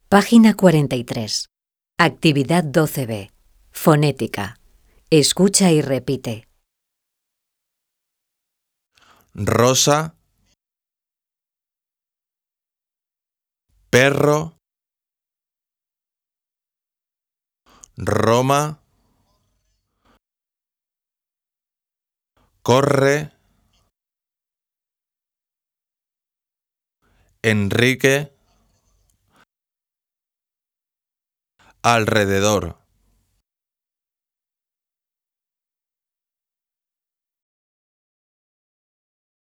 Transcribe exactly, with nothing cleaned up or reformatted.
Página cuarenta y tres. Actividad doce B. Fonética. Escucha y repite. Rosa, perro, Roma, corre, Enrique, alrededor.